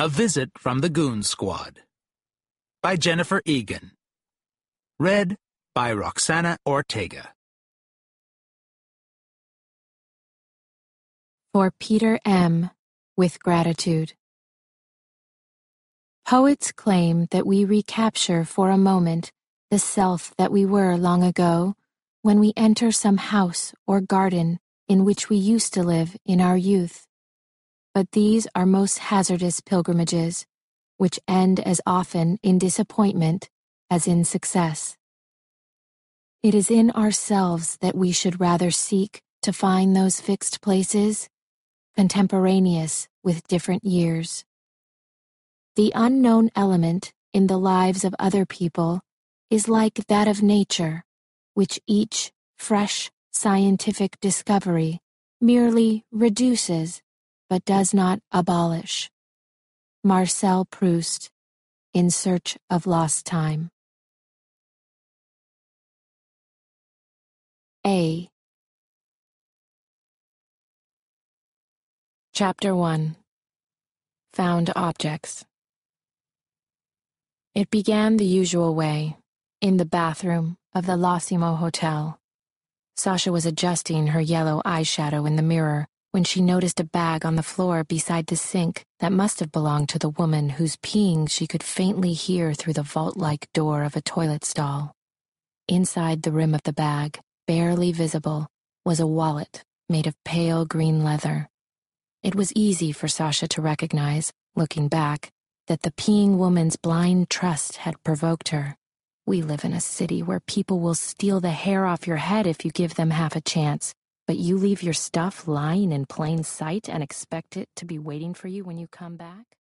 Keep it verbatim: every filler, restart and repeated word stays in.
A Visit from the Goon Squad by Jennifer Egan. Read by Roxana Ortega. For Peter M., with gratitude. Poets claim that we recapture for a moment the self that we were long ago when we enter some house or garden in which we used to live in our youth. But these are most hazardous pilgrimages, which end as often in disappointment as in success. It is in ourselves that we should rather seek to find those fixed places, contemporaneous with different years. The unknown element in the lives of other people is like that of nature, which each fresh scientific discovery merely reduces but does not abolish. Marcel Proust, In Search of Lost Time. A. Chapter one. Found Objects. It began the usual way, in the bathroom of the L'Ossimo Hotel. Sasha was adjusting her yellow eyeshadow in the mirror when she noticed a bag on the floor beside the sink that must have belonged to the woman whose peeing she could faintly hear through the vault-like door of a toilet stall. Inside the rim of the bag, barely visible, was a wallet made of pale green leather. It was easy for Sasha to recognize, looking back, that the peeing woman's blind trust had provoked her. We live in a city where people will steal the hair off your head if you give them half a chance, but you leave your stuff lying in plain sight and expect it to be waiting for you when you come back?